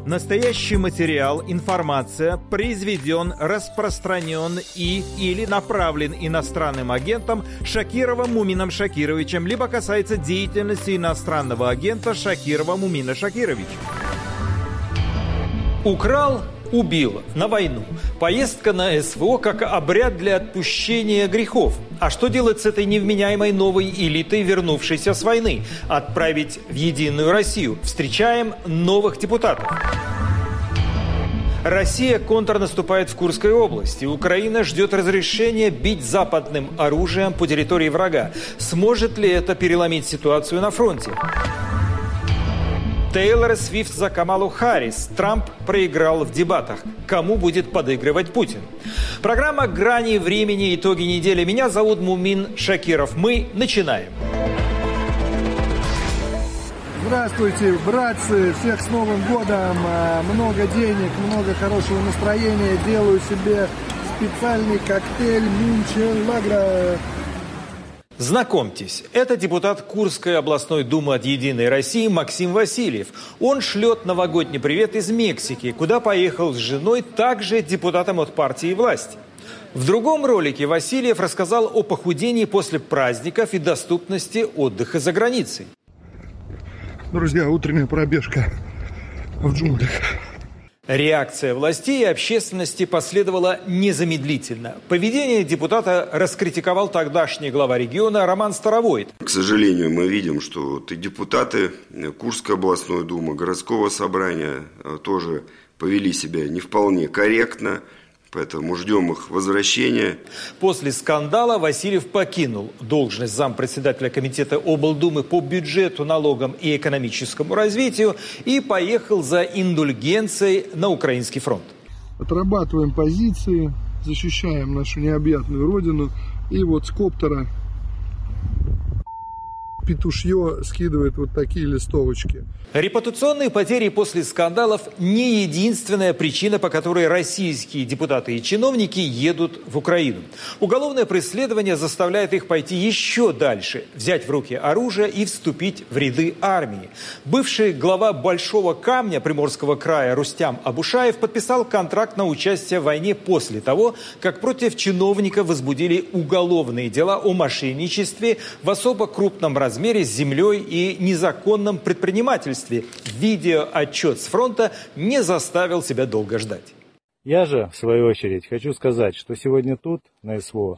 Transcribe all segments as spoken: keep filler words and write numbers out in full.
Настоящий материал, информация произведен, распространен и или направлен иностранным агентом Шакировым Мумином Шакировичем, либо касается деятельности иностранного агента Шакирова Мумина Шакировича. Украл, убил, на войну. Поездка на СВО как обряд для отпущения грехов. А что делать с этой невменяемой новой элитой, вернувшейся с войны? Отправить в Единую Россию. Встречаем новых депутатов. Россия контрнаступает в Курской области. Украина ждет разрешения бить западным оружием по территории врага. Сможет ли это переломить ситуацию на фронте? Тейлор Свифт за Камалу Харрис. Трамп проиграл в дебатах. Кому будет подыгрывать Путин? Программа «Грани времени. Итоги недели». Меня зовут Мумин Шакиров. Мы начинаем. Здравствуйте, братцы! Всех с Новым годом! Много денег, много хорошего настроения. Делаю себе специальный коктейль Мюнхенлагра. Знакомьтесь, это депутат Курской областной думы от «Единой России» Максим Васильев. Он шлет новогодний привет из Мексики, куда поехал с женой, также депутатом от партии власти. В другом ролике Васильев рассказал о похудении после праздников и доступности отдыха за границей. Друзья, утренняя пробежка в джунглях. Реакция властей и общественности последовала незамедлительно. Поведение депутата раскритиковал тогдашний глава региона Роман Старовойт. К сожалению, мы видим, что вот и депутаты Курской областной думы, городского собрания тоже повели себя не вполне корректно. Поэтому ждем их возвращения. После скандала Васильев покинул должность зампредседателя комитета облдумы по бюджету, налогам и экономическому развитию и поехал за индульгенцией на Украинский фронт. Отрабатываем позиции, защищаем нашу необъятную родину. И вот с коптера петушье скидывает вот такие листовочки. Репутационные потери после скандалов не единственная причина, по которой российские депутаты и чиновники едут в Украину. Уголовное преследование заставляет их пойти еще дальше, взять в руки оружие и вступить в ряды армии. Бывший глава Большого Камня Приморского края Рустям Абушаев подписал контракт на участие в войне после того, как против чиновника возбудили уголовные дела о мошенничестве в особо крупном размере с землей и незаконном предпринимательстве. Видеоотчет с фронта не заставил себя долго ждать. Я же, в свою очередь, хочу сказать, что сегодня тут, на СВО,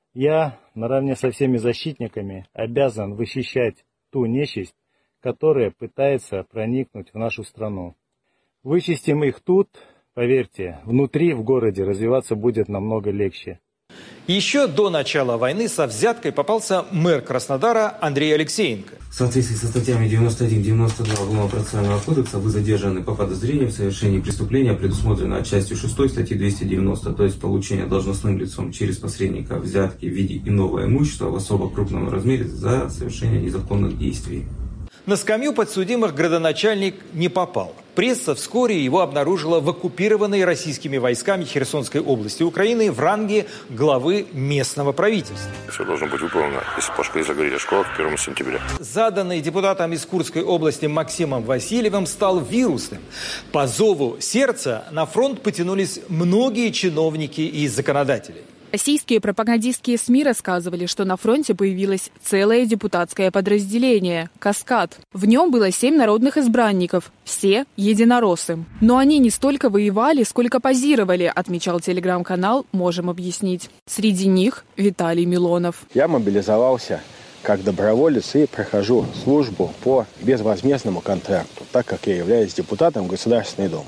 я, наравне со всеми защитниками, обязан вычищать ту нечисть, которая пытается проникнуть в нашу страну. Вычистим их тут, поверьте, внутри, в городе, развиваться будет намного легче. Еще до начала войны со взяткой попался мэр Краснодара Андрей Алексеенко. В соответствии со статьями девяносто один девяносто два Уголовно-процессуального кодекса вы задержаны по подозрению в совершении преступления, предусмотренного частью шестой статьи двести девяносто, то есть получение должностным лицом через посредника взятки в виде иного имущества в особо крупном размере за совершение незаконных действий. На скамью подсудимых градоначальник не попал. Пресса вскоре его обнаружила в оккупированной российскими войсками Херсонской области Украины в ранге главы местного правительства. Все должно быть выполнено, если, если говорить о школах, первого сентября. Заданный депутатом из Курской области Максимом Васильевым стал вирусным. По зову сердца на фронт потянулись многие чиновники и законодатели. Российские пропагандистские СМИ рассказывали, что на фронте появилось целое депутатское подразделение – «Каскад». В нем было семь народных избранников, все единороссы. Но они не столько воевали, сколько позировали, отмечал телеграм-канал «Можем объяснить». Среди них Виталий Милонов. Я мобилизовался как доброволец и прохожу службу по безвозмездному контракту, так как я являюсь депутатом Государственной Думы.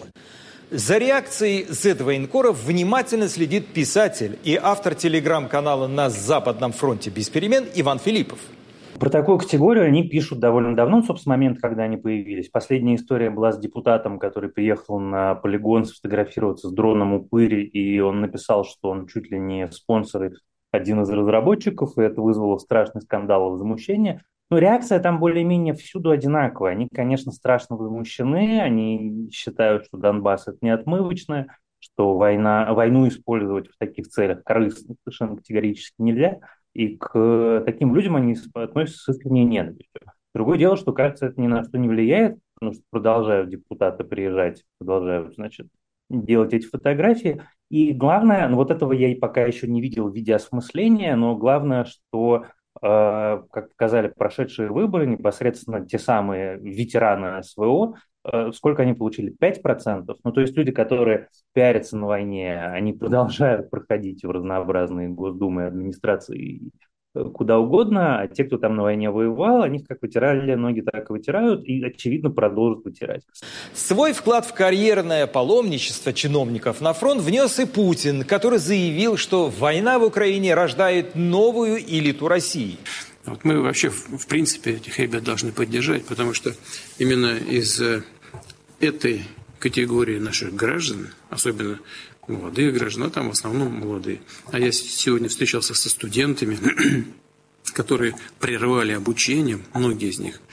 За реакцией зет-военкоров внимательно следит писатель и автор телеграм-канала «На Западном фронте без перемен» Иван Филиппов. Про такую категорию они пишут довольно давно, собственно, с момента, когда они появились. Последняя история была с депутатом, который приехал на полигон сфотографироваться с дроном «Упырь», и он написал, что он чуть ли не спонсор, один из разработчиков, и это вызвало страшный скандал и возмущение. Но реакция там более-менее всюду одинаковая. Они, конечно, страшно возмущены, они считают, что Донбасс – это не отмывочное, что война, войну использовать в таких целях корыстно совершенно категорически нельзя, и к таким людям они относятся с искренней ненавистью. Другое дело, что, кажется, это ни на что не влияет, потому что продолжают депутаты приезжать, продолжают, значит, делать эти фотографии. И главное, ну вот этого я и пока еще не видел в виде осмысления, но главное, что, э, как показали прошедшие выборы, непосредственно те самые ветераны СВО, э, сколько они получили? пять процентов. Ну, то есть люди, которые пиарятся на войне, они продолжают проходить в разнообразные госдумы, администрации, куда угодно, а те, кто там на войне воевал, они как вытирали ноги, так и вытирают, и, очевидно, продолжат вытирать. Свой вклад в карьерное паломничество чиновников на фронт внес и Путин, который заявил, что война в Украине рождает новую элиту России. Вот мы вообще, в принципе, этих ребят должны поддержать, потому что именно из этой категории наших граждан, особенно молодые граждане, там в основном молодые. А я сегодня встречался со студентами, которые прервали обучение, многие из них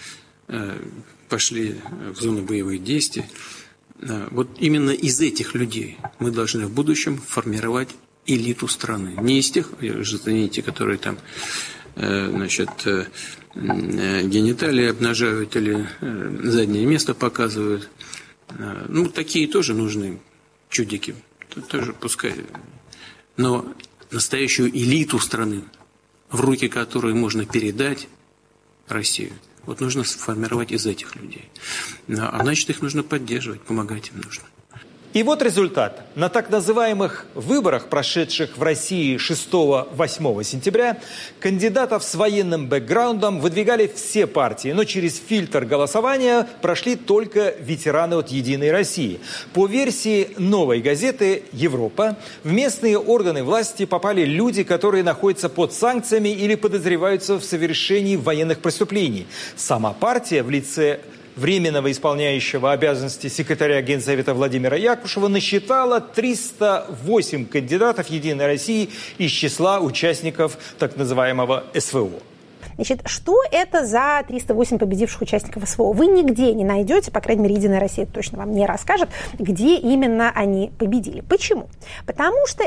пошли в зону боевых действий. Вот именно из этих людей мы должны в будущем формировать элиту страны. Не из тех, знаете, которые там, значит, гениталии обнажают или заднее место показывают. Ну, такие тоже нужны чудики. Тоже пускай. Но настоящую элиту страны, в руки которой можно передать Россию, вот нужно сформировать из этих людей. А значит, их нужно поддерживать, помогать им нужно. И вот результат. На так называемых выборах, прошедших в России шестого-восьмого сентября, кандидатов с военным бэкграундом выдвигали все партии, но через фильтр голосования прошли только ветераны от «Единой России». По версии «Новой газеты Европа», в местные органы власти попали люди, которые находятся под санкциями или подозреваются в совершении военных преступлений. Сама партия в лице временного исполняющего обязанности секретаря Генсовета Владимира Якушева насчитала триста восемь кандидатов «Единой России» из числа участников так называемого СВО. Значит, что это за триста восемь победивших участников СВО? Вы нигде не найдете, по крайней мере, «Единая Россия» точно вам не расскажет, где именно они победили. Почему? Потому что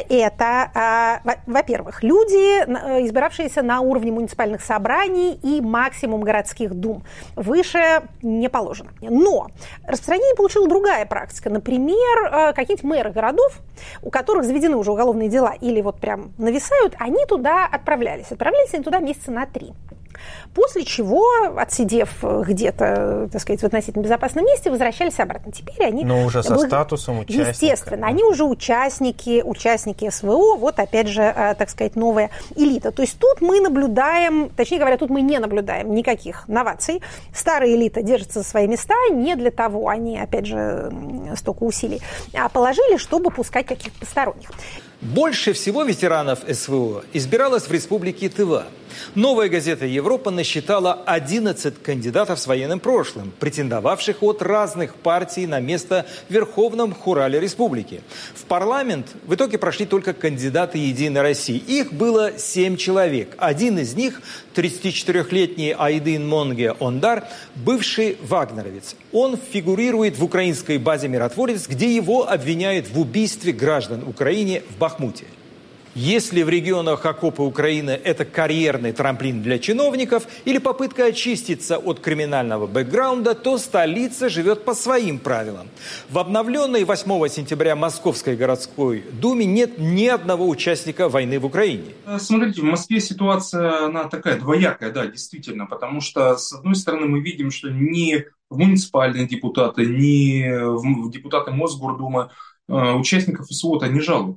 это, во-первых, люди, избиравшиеся на уровне муниципальных собраний и максимум городских дум. Выше не положено. Но распространение получила другая практика. Например, какие-нибудь мэры городов, у которых заведены уже уголовные дела или вот прям нависают, они туда отправлялись. Отправлялись они туда месяца на три. После чего, отсидев где-то, так сказать, в относительно безопасном месте, возвращались обратно. Теперь они... Но уже со статусом участника. Естественно, они уже участники, участники СВО, вот опять же, так сказать, новая элита. То есть тут мы наблюдаем, точнее говоря, тут мы не наблюдаем никаких новаций. Старая элита держится за свои места, не для того они, опять же, столько усилий положили, чтобы пускать каких-то посторонних. Больше всего ветеранов СВО избиралось в республике Тыва. «Новая газета Европа» насчитала одиннадцать кандидатов с военным прошлым, претендовавших от разных партий на место в Верховном Хурале республики. В парламент в итоге прошли только кандидаты «Единой России». Их было семь человек. Один из них – тридцатичетырёхлетний Айдын Монге Ондар, бывший вагнеровец. Он фигурирует в украинской базе «Миротворец», где его обвиняют в убийстве граждан Украины в Бахмуте. Если в регионах окопы Украины – это карьерный трамплин для чиновников или попытка очиститься от криминального бэкграунда, то столица живет по своим правилам. В обновленной восьмого сентября Московской городской думе нет ни одного участника войны в Украине. Смотрите, в Москве ситуация, она такая двоякая, да, действительно, потому что, с одной стороны, мы видим, что ни в муниципальные депутаты, ни в депутаты Мосгордумы участников СВО-то не жалуют.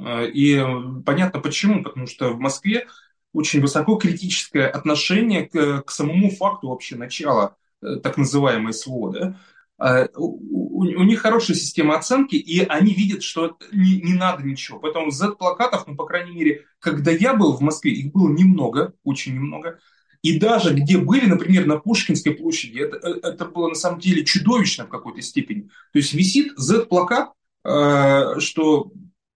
И понятно почему, потому что в Москве очень высоко критическое отношение к, к самому факту вообще начала так называемой СВО. Да? У, у них хорошая система оценки, и они видят, что не, не надо ничего. Поэтому зет-плакатов, ну, по крайней мере, когда я был в Москве, их было немного, очень немного. И даже где были, например, на Пушкинской площади, это, это было на самом деле чудовищно в какой-то степени. То есть висит зет-плакат, э, что...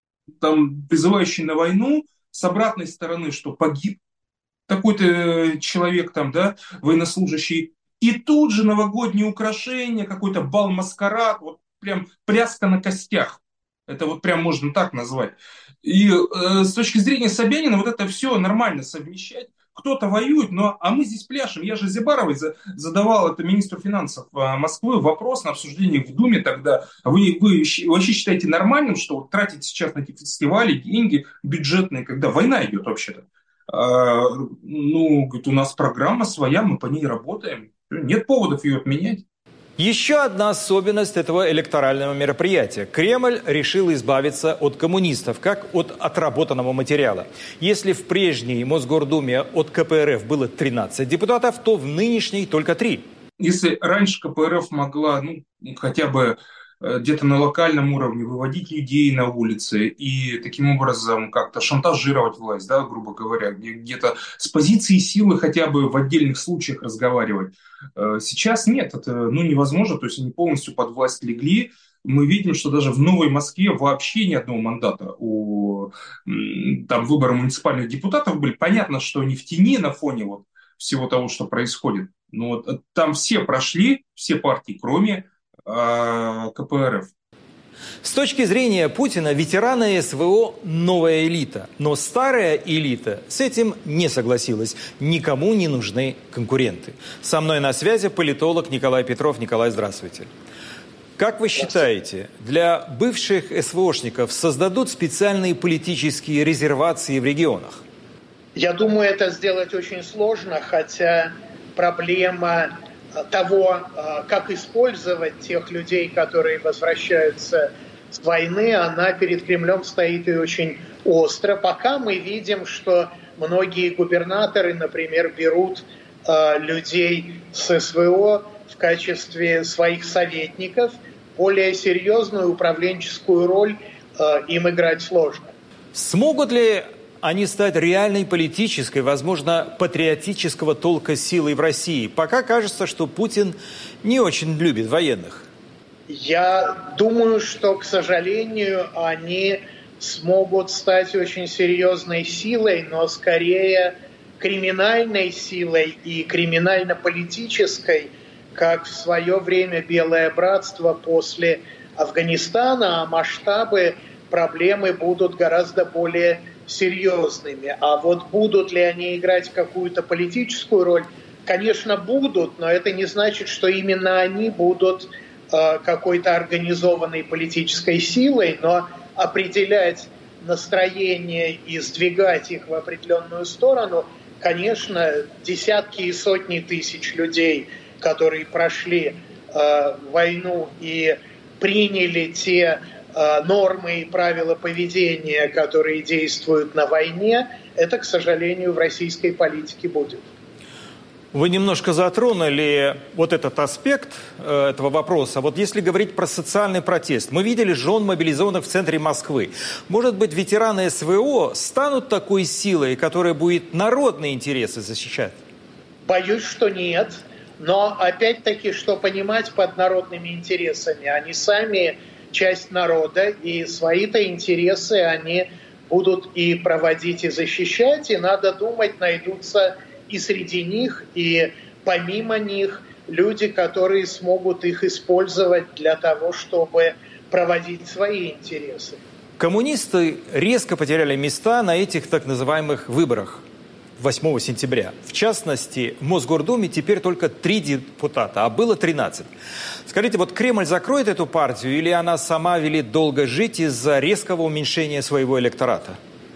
там призывающий на войну, с обратной стороны, что погиб такой-то человек там, да, военнослужащий, и тут же новогодние украшения, какой-то бал-маскарад, вот прям пляска на костях. Это вот прям можно так назвать. И э, с точки зрения Собянина вот это все нормально совмещать. кто-то воюет, но а мы здесь пляшем. Я же Зибаровой задавал, это министру финансов Москвы, вопрос на обсуждение в Думе тогда. Вы, вы вообще считаете нормальным, что вот тратить сейчас на эти фестивали деньги бюджетные, когда война идет вообще-то? А, ну, говорит, у нас программа своя, мы по ней работаем. Нет поводов ее отменять. Еще одна особенность этого электорального мероприятия. Кремль решил избавиться от коммунистов, как от отработанного материала. Если в прежней Мосгордуме от ка пэ эр эф было тринадцать депутатов, то в нынешней только три. Если раньше ка пэ эр эф могла, ну, хотя бы где-то на локальном уровне выводить людей на улицы и таким образом как-то шантажировать власть, да, грубо говоря, где-то с позиции силы хотя бы в отдельных случаях разговаривать. Сейчас нет, это ну, невозможно, то есть они полностью под власть легли. Мы видим, что даже в Новой Москве вообще ни одного мандата у там, выбора муниципальных депутатов были. Понятно, что они в тени на фоне вот всего того, что происходит. Но вот там все прошли, все партии, кроме ка пэ эр эф. С точки зрения Путина, ветераны эс вэ о – новая элита. Но старая элита с этим не согласилась. Никому не нужны конкуренты. Со мной на связи политолог Николай Петров. Николай, здравствуйте. Как вы считаете, для бывших эс вэ ошников создадут специальные политические резервации в регионах? Я думаю, это сделать очень сложно, хотя проблема того, как использовать тех людей, которые возвращаются с войны, она перед Кремлем стоит и очень остро. Пока мы видим, что многие губернаторы, например, берут э, людей с эс вэ о в качестве своих советников, более серьезную управленческую роль э, им играть сложно. Смогут ли они стать реальной политической, возможно, патриотического толка силой в России? Пока кажется, что Путин не очень любит военных. Я думаю, что, к сожалению, они смогут стать очень серьезной силой, но скорее криминальной силой и криминально-политической, как в свое время Белое братство после Афганистана, а масштабы проблемы будут гораздо более серьезными. А вот будут ли они играть какую-то политическую роль? Конечно, будут, но это не значит, что именно они будут э, какой-то организованной политической силой, но определять настроение и сдвигать их в определенную сторону, конечно, десятки и сотни тысяч людей, которые прошли э, войну и приняли те нормы и правила поведения, которые действуют на войне, это, к сожалению, в российской политике будет. Вы немножко затронули вот этот аспект э, этого вопроса. Вот если говорить про социальный протест, мы видели жен мобилизованных в центре Москвы. Может быть, ветераны эс вэ о станут такой силой, которая будет народные интересы защищать? Боюсь, что нет. Но опять-таки, что понимать под народными интересами? Они сами часть народа, и свои-то интересы они будут и проводить, и защищать, и надо думать, найдутся и среди них, и помимо них люди, которые смогут их использовать для того, чтобы проводить свои интересы. Коммунисты резко потеряли места на этих так называемых выборах восьмого сентября. В частности, в Мосгордуме теперь только три депутата, а было тринадцать. Скажите, вот Кремль закроет эту партию или она сама велит долго жить из-за резкого уменьшения своего электората?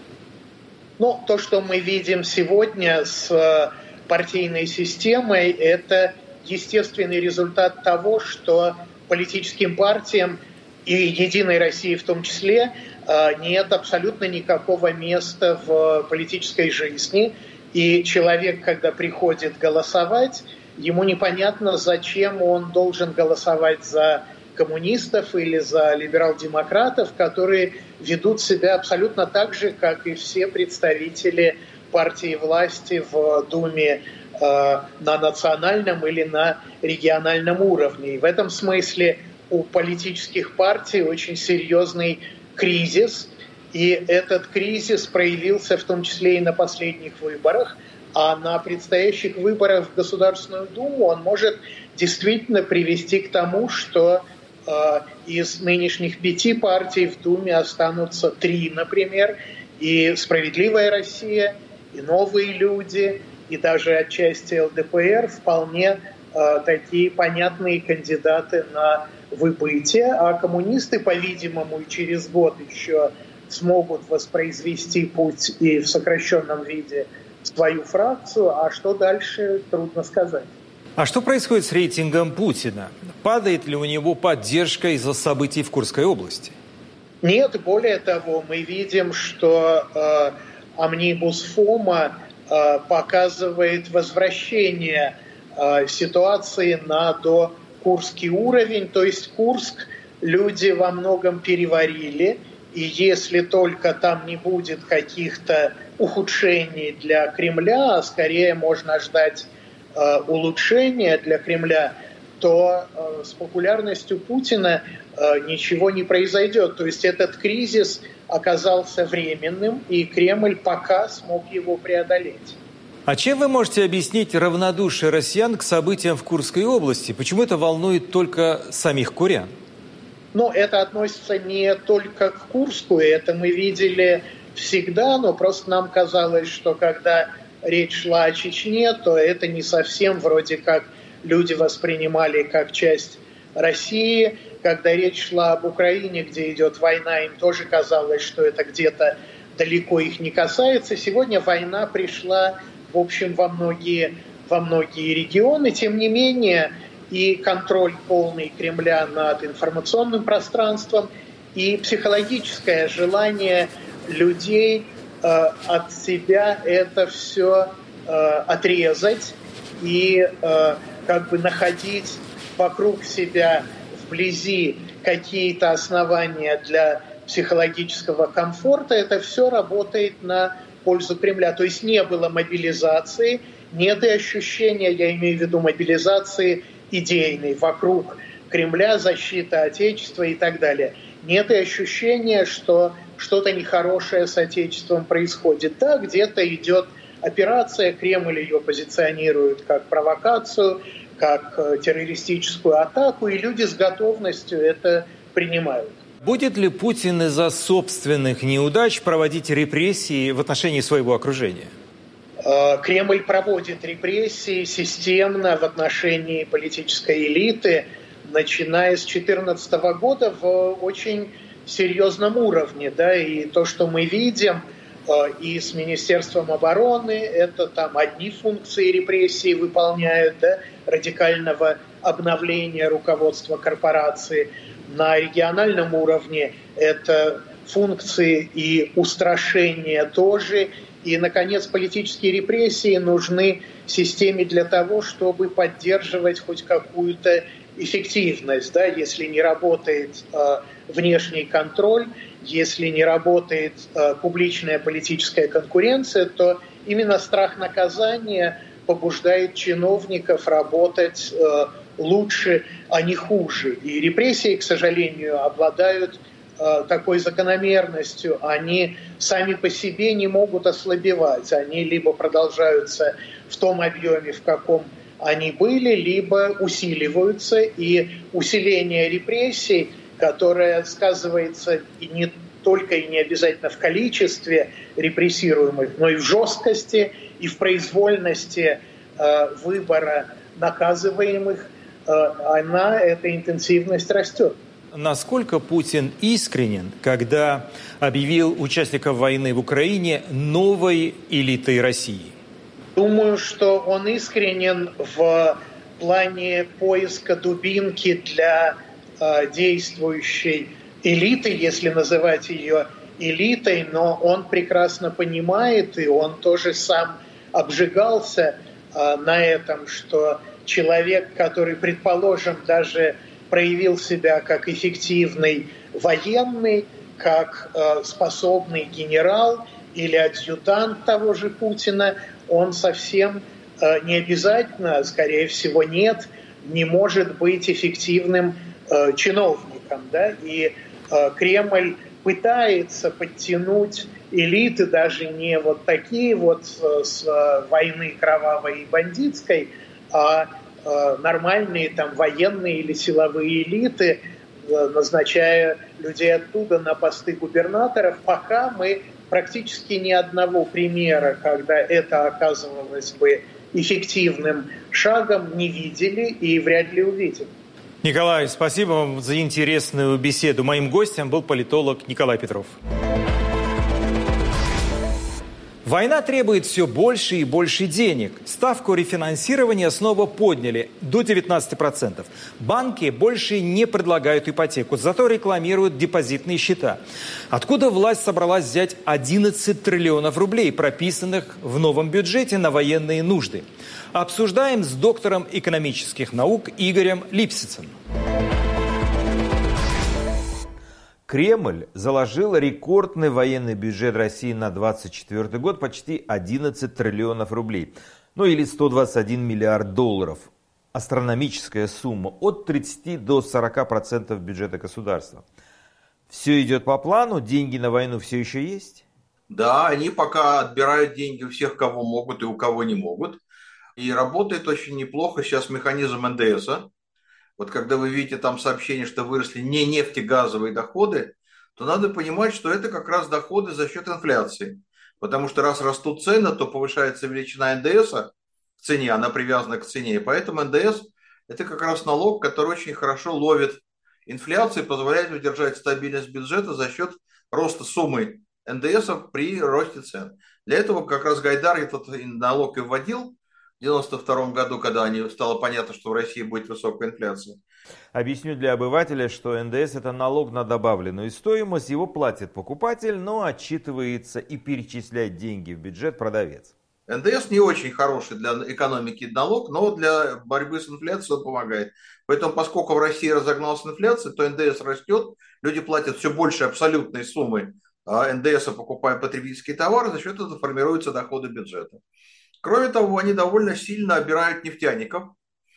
Ну, то, что мы видим сегодня с партийной системой, это естественный результат того, что политическим партиям и «Единой России» в том числе нет абсолютно никакого места в политической жизни. И человек, когда приходит голосовать, ему непонятно, зачем он должен голосовать за коммунистов или за либерал-демократов, которые ведут себя абсолютно так же, как и все представители партии власти в Думе э, на национальном или на региональном уровне. И в этом смысле у политических партий очень серьезный кризис. И этот кризис проявился в том числе и на последних выборах, а на предстоящих выборах в Государственную Думу он может действительно привести к тому, что э, из нынешних пяти партий в Думе останутся три, например, и «Справедливая Россия», и «Новые люди», и даже отчасти эл дэ пэ эр вполне э, такие понятные кандидаты на выбытие, а коммунисты, по-видимому, и через год еще смогут воспроизвести путь и в сокращенном виде свою фракцию, а что дальше, трудно сказать. А что происходит с рейтингом Путина? Падает ли у него поддержка из-за событий в Курской области? Нет, более того, мы видим, что э, амнибус ФОМа э, показывает возвращение э, ситуации на докурский уровень, то есть Курск люди во многом переварили, и если только там не будет каких-то ухудшений для Кремля, а скорее можно ждать э, улучшения для Кремля, то э, с популярностью Путина э, ничего не произойдет. То есть этот кризис оказался временным, и Кремль пока смог его преодолеть. А чем вы можете объяснить равнодушие россиян к событиям в Курской области? Почему это волнует только самих курян? Но это относится не только к Курску, это мы видели всегда, но просто нам казалось, что когда речь шла о Чечне, то это не совсем вроде как люди воспринимали как часть России. Когда речь шла об Украине, где идет война, им тоже казалось, что это где-то далеко их не касается. Сегодня война пришла, в общем, во многие, во многие регионы. Тем не менее, и контроль полный Кремля над информационным пространством, и психологическое желание людей э, от себя это все э, отрезать и э, как бы находить вокруг себя вблизи какие-то основания для психологического комфорта, это все работает на пользу Кремля. То есть не было мобилизации, нет и ощущения, я имею в виду мобилизации идейной вокруг Кремля, защита Отечества и так далее. Нет и ощущения, что что-то нехорошее с Отечеством происходит. Да, где-то идет операция, Кремль ее позиционирует как провокацию, как террористическую атаку, и люди с готовностью это принимают. Будет ли Путин из-за собственных неудач проводить репрессии в отношении своего окружения? Кремль проводит репрессии системно в отношении политической элиты, начиная с две тысячи четырнадцатого года в очень серьезном уровне. Да, и то, что мы видим и с Министерством обороны, это там одни функции репрессий выполняют, да, радикального обновления руководства корпорации. На региональном уровне это функции и устрашения тоже. И, наконец, политические репрессии нужны системе для того, чтобы поддерживать хоть какую-то эффективность. Да? Если не работает э, внешний контроль, если не работает э, публичная политическая конкуренция, то именно страх наказания побуждает чиновников работать э, лучше, а не хуже. И репрессии, к сожалению, обладают э, такой закономерностью. Они сами по себе не могут ослабевать. Они либо продолжаются в том объеме, в каком они были, либо усиливаются. И усиление репрессий, которое сказывается и не только и не обязательно в количестве репрессируемых, но и в жесткости, и в произвольности э, выбора наказываемых, э, она, эта интенсивность растет. Насколько Путин искренен, когда объявил участников войны в Украине новой элитой России? Думаю, что он искренен в плане поиска дубинки для э, действующей элиты, если называть ее элитой, но он прекрасно понимает, и он тоже сам обжигался э, на этом, что человек, который, предположим, даже проявил себя как эффективный военный, как э, способный генерал или адъютант того же Путина, он совсем э, не обязательно, скорее всего, нет, не может быть эффективным э, чиновником. Да? И э, Кремль пытается подтянуть элиты, даже не вот такие вот с войны кровавой и бандитской, а э, нормальные там военные или силовые элиты, э, назначая людей оттуда на посты губернаторов, пока мы практически ни одного примера, когда это оказывалось бы эффективным шагом, не видели и вряд ли увидим. Николай, спасибо вам за интересную беседу. Моим гостем был политолог Николай Петров. Война требует все больше и больше денег. Ставку рефинансирования снова подняли до девятнадцати процентов. Банки больше не предлагают ипотеку, зато рекламируют депозитные счета. Откуда власть собралась взять одиннадцать триллионов рублей, прописанных в новом бюджете на военные нужды? Обсуждаем с доктором экономических наук Игорем Липсицем. Кремль заложил рекордный военный бюджет России на двадцать четвёртый год почти одиннадцать триллионов рублей. Ну или сто двадцать один миллиард долларов. Астрономическая сумма от тридцати до сорока процентов бюджета государства. Все идет по плану, деньги на войну все еще есть? Да, они пока отбирают деньги у всех, кого могут и у кого не могут. И работает очень неплохо сейчас механизм эн дэ эса. Вот когда вы видите там сообщение, что выросли не нефтегазовые доходы, то надо понимать, что это как раз доходы за счет инфляции. Потому что раз растут цены, то повышается величина эн дэ эса в цене, она привязана к цене. И поэтому эн дэ эс – это как раз налог, который очень хорошо ловит инфляцию и позволяет удержать стабильность бюджета за счет роста суммы эн дэ эса при росте цен. Для этого как раз Гайдар этот налог и вводил в девяносто втором году, когда стало понятно, что в России будет высокая инфляция. Объясню для обывателя, что эн дэ эс – это налог на добавленную стоимость, его платит покупатель, но отчитывается и перечисляет деньги в бюджет продавец. эн дэ эс не очень хороший для экономики налог, но для борьбы с инфляцией он помогает. Поэтому, поскольку в России разогналась инфляция, то эн дэ эс растет, люди платят все больше абсолютной суммы эн дэ эса, покупая потребительские товары, за счет этого формируются доходы бюджета. Кроме того, они довольно сильно обирают нефтяников.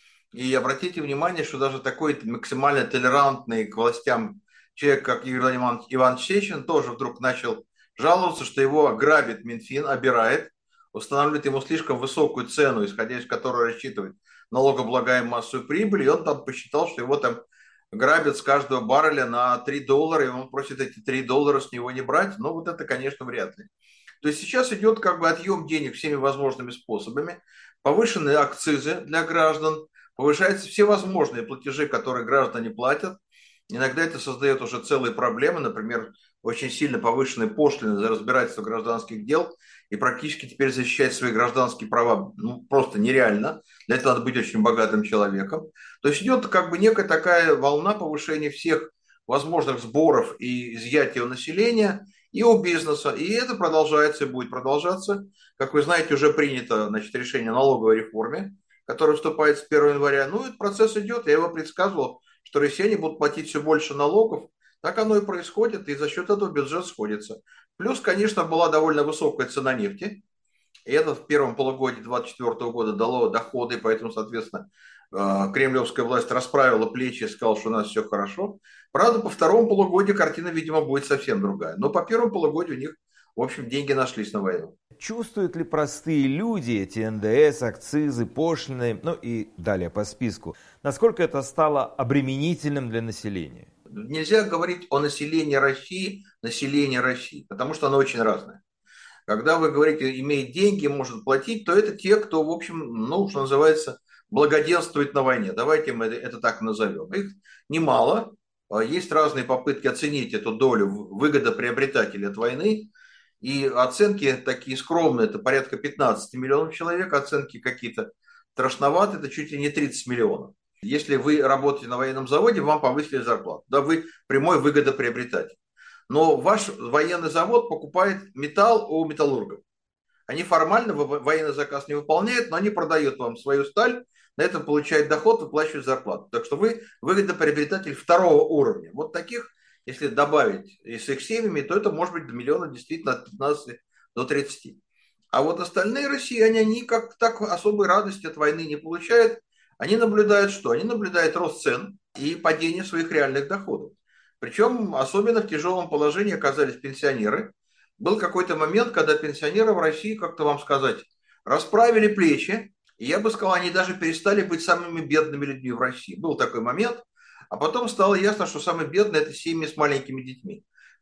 И обратите внимание, что даже такой максимально толерантный к властям человек, как Игорь Иванович Сечин, тоже вдруг начал жаловаться, что его грабит Минфин, обирает, устанавливает ему слишком высокую цену, исходя из которой рассчитывает налогооблагаемую массовую прибыль. И он там посчитал, что его там грабят с каждого барреля на три доллара, и он просит эти три доллара с него не брать. Но вот это, конечно, вряд ли. То есть сейчас идет как бы отъем денег всеми возможными способами, повышенные акцизы для граждан, повышаются все возможные платежи, которые граждане платят. Иногда это создает уже целые проблемы, например, очень сильно повышенные пошлины за разбирательство гражданских дел, и практически теперь защищать свои гражданские права ну, просто нереально. Для этого надо быть очень богатым человеком. То есть идет как бы некая такая волна повышения всех возможных сборов и изъятия у населения и у бизнеса. И это продолжается и будет продолжаться. Как вы знаете, уже принято значит, решение о налоговой реформе, которая вступает с первого января. Ну, этот процесс идет. Я его предсказывал, что россияне будут платить все больше налогов. Так оно и происходит, и за счет этого бюджет сходится. Плюс, конечно, была довольно высокая цена нефти. И это в первом полугодии две тысячи двадцать четвёртого года дало доходы, поэтому, соответственно, кремлевская власть расправила плечи и сказала, что у нас все хорошо. Правда, по второму полугодию картина, видимо, будет совсем другая. Но по первому полугодию у них, в общем, деньги нашлись на войну. Чувствуют ли простые люди эти эн дэ эс, акцизы, пошлины, ну и далее по списку? Насколько это стало обременительным для населения? Нельзя говорить о населении России, населении России, потому что оно очень разное. Когда вы говорите, имеет деньги, может платить, то это те, кто, в общем, ну, что называется, благоденствует на войне. Давайте мы это так назовем. Их немало. Есть разные попытки оценить эту долю выгодоприобретателей от войны. И оценки такие скромные, это порядка пятнадцать миллионов человек. Оценки какие-то страшноватые, это чуть ли не тридцать миллионов. Если вы работаете на военном заводе, вам повысили зарплату. Да, вы прямой выгодоприобретатель. Но ваш военный завод покупает металл у металлургов. Они формально военный заказ не выполняют, но они продают вам свою сталь, на этом получают доход, выплачивают зарплату. Так что вы выгодоприобретатель второго уровня. Вот таких, если добавить и с их семьями, то это может быть до миллиона действительно от пятнадцати до тридцати. А вот остальные россияне, они как так особой радости от войны не получают. Они наблюдают что? Они наблюдают рост цен и падение своих реальных доходов. Причем особенно в тяжелом положении оказались пенсионеры. Был какой-то момент, когда пенсионеры в России, как-то вам сказать, расправили плечи. И я бы сказал, они даже перестали быть самыми бедными людьми в России. Был такой момент. А потом стало ясно, что самые бедные – это семьи с маленькими детьми.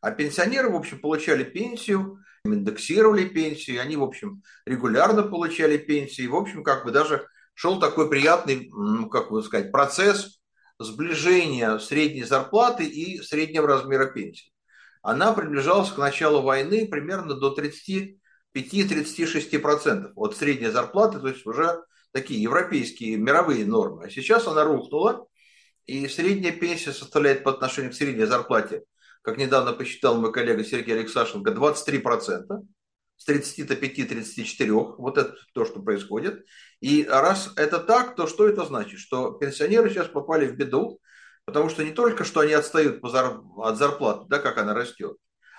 А пенсионеры, в общем, получали пенсию, индексировали пенсию, они, в общем, регулярно получали пенсии. В общем, как бы даже шел такой приятный, ну, как бы сказать, процесс сближения средней зарплаты и среднего размера пенсии. Она приближалась к началу войны примерно до тридцати пяти - тридцати шести процентов от средней зарплаты, то есть уже такие европейские мировые нормы. А сейчас она рухнула, и средняя пенсия составляет по отношению к средней зарплате, как недавно посчитал мой коллега Сергей Алексашенко, двадцать три процента. С тридцати пяти - тридцати четырёх. Вот это то, что происходит. И раз это так, то что это значит? Что пенсионеры сейчас попали в беду, потому что не только что они отстают от зарплаты, да, как она растет,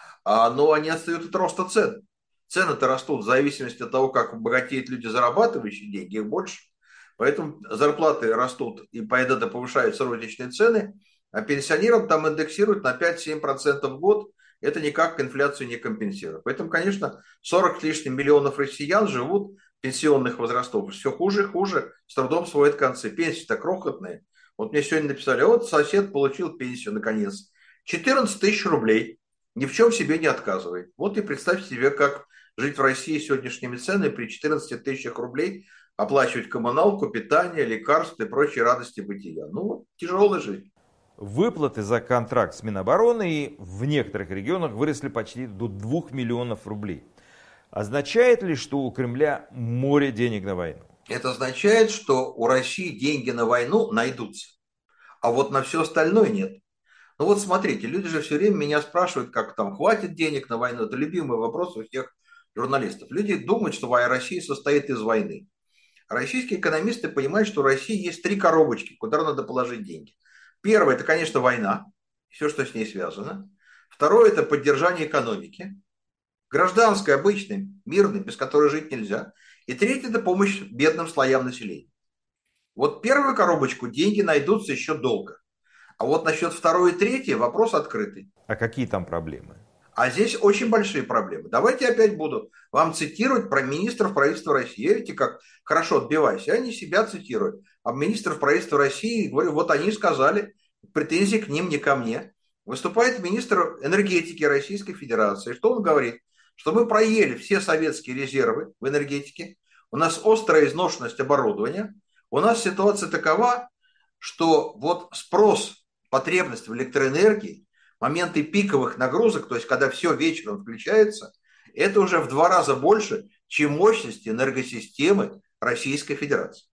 но они отстают от роста цен. Цены-то растут в зависимости от того, как богатеют люди, зарабатывающие деньги, их больше. Поэтому зарплаты растут, и поэтому повышаются розничные цены, а пенсионерам там индексируют на пять - семь процентов в год. Это никак инфляцию не компенсирует. Поэтому, конечно, сорок с лишним миллионов россиян живут пенсионных возрастов. Все хуже и хуже, с трудом сводят концы. Пенсии-то крохотные. Вот мне сегодня написали, вот сосед получил пенсию, наконец. четырнадцать тысяч рублей. Ни в чем себе не отказывает. Вот и представьте себе, как жить в России с сегодняшними ценами при четырнадцати тысячах рублей, оплачивать коммуналку, питание, лекарства и прочие радости бытия. Ну, вот тяжелая жизнь. Выплаты за контракт с Минобороны в некоторых регионах выросли почти до двух миллионов рублей. Означает ли, что у Кремля море денег на войну? Это означает, что у России деньги на войну найдутся, а вот на все остальное нет. Ну вот смотрите, люди же все время меня спрашивают, как там хватит денег на войну. Это любимый вопрос у всех журналистов. Люди думают, что Россия состоит из войны. Российские экономисты понимают, что у России есть три коробочки, куда надо положить деньги. Первое – это, конечно, война, все, что с ней связано. Второе – это поддержание экономики. Гражданской, обычной, мирной, без которой жить нельзя. И третье – это помощь бедным слоям населения. Вот первую коробочку деньги найдутся еще долго. А вот насчет второй и третьей вопрос открытый. А какие там проблемы? А здесь очень большие проблемы. Давайте опять буду вам цитировать про министров правительства России. Видите, как хорошо отбиваюсь. Я не себя цитирую, а министров правительства России. Говорю, вот они сказали, претензии к ним, не ко мне. Выступает министр энергетики Российской Федерации. Что он говорит? Что мы проели все советские резервы в энергетике. У нас острая изношенность оборудования. У нас ситуация такова, что вот спрос, потребность в электроэнергии, моменты пиковых нагрузок, то есть когда все вечером включается, это уже в два раза больше, чем мощности энергосистемы Российской Федерации.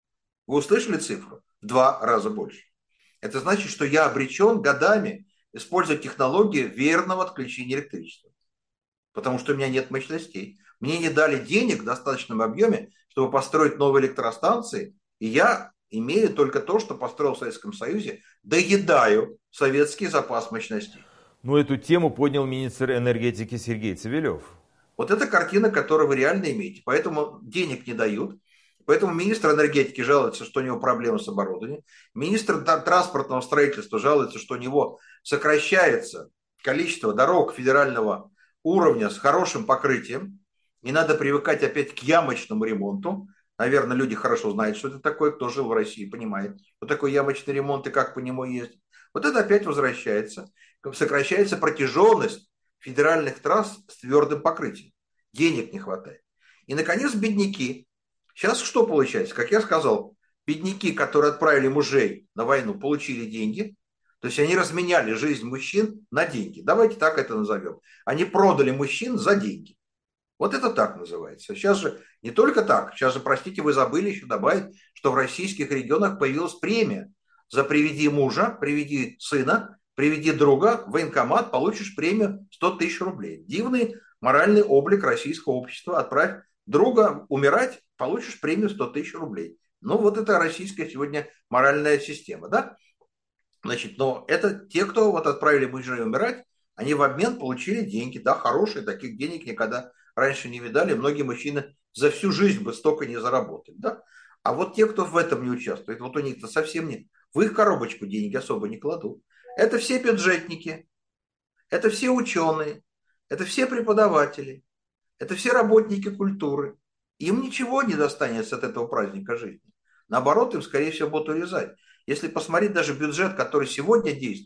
Вы услышали цифру? В два раза больше. Это значит, что я обречен годами использовать технологии верного отключения электричества. Потому что у меня нет мощностей. Мне не дали денег в достаточном объеме, чтобы построить новые электростанции, и я имею только то, что построил в Советском Союзе, доедаю советский запас мощностей. Ну, эту тему поднял министр энергетики Сергей Цивилев. Вот это картина, которую вы реально имеете. Поэтому денег не дают. Поэтому министр энергетики жалуется, что у него проблемы с оборудованием. Министр транспортного строительства жалуется, что у него сокращается количество дорог федерального уровня с хорошим покрытием. Не надо привыкать опять к ямочному ремонту. Наверное, люди хорошо знают, что это такое, кто жил в России, понимает, что такое ямочный ремонт и как по нему ездить. Вот это опять возвращается. Сокращается протяженность федеральных трасс с твердым покрытием. Денег не хватает. И, наконец, бедняки. Сейчас что получается? Как я сказал, бедняки, которые отправили мужей на войну, получили деньги. То есть они разменяли жизнь мужчин на деньги. Давайте так это назовем. Они продали мужчин за деньги. Вот это так называется. Сейчас же не только так. Сейчас же, простите, вы забыли еще добавить, что в российских регионах появилась премия. За приведи мужа, приведи сына, приведи друга в военкомат, получишь премию сто тысяч рублей. Дивный моральный облик российского общества. Отправь друга умирать, получишь премию сто тысяч рублей. Ну, вот это российская сегодня моральная система, да? Значит, но это те, кто вот отправили мужей умирать, они в обмен получили деньги, да, хорошие, таких денег никогда раньше не видали, многие мужчины за всю жизнь бы столько не заработали, да? А вот те, кто в этом не участвует, вот у них-то совсем нет, в их коробочку деньги особо не кладут. Это все бюджетники, это все ученые, это все преподаватели, это все работники культуры. Им ничего не достанется от этого праздника жизни. Наоборот, им, скорее всего, будут урезать. Если посмотреть даже бюджет, который сегодня действует,